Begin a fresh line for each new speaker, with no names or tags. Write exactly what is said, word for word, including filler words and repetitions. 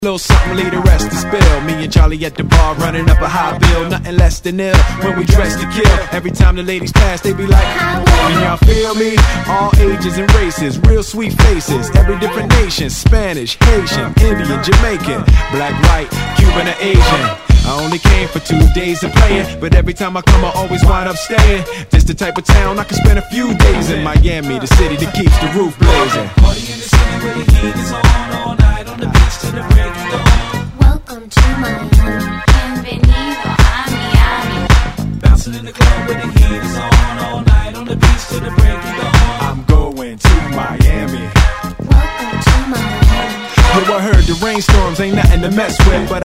Little something, leave the rest to spill. Me and Charlie at the bar running up a high bill. Nothing less than ill when we dress to kill. Every time the ladies pass, they be like, can y'all feel me? All ages and races, real sweet faces. Every different nation, Spanish, Haitian, Indian, Jamaican, black, white, Cuban, or Asian. I only came for two days of playing, but every time I come I always wind up staying. This the type of town I can spend a few days in. Miami, the city that keeps the roof blazing.
Party in the city where the heat is on, all night on the beach till the break of dawn.
Welcome to Miami. Bienvenido a Miami.
Bouncing in the club where the heat is on, all night on the beach till the break of dawn.
I'm going to Miami.
Welcome to Miami.
Yo, I heard the rainstorms ain't nothing to mess with, but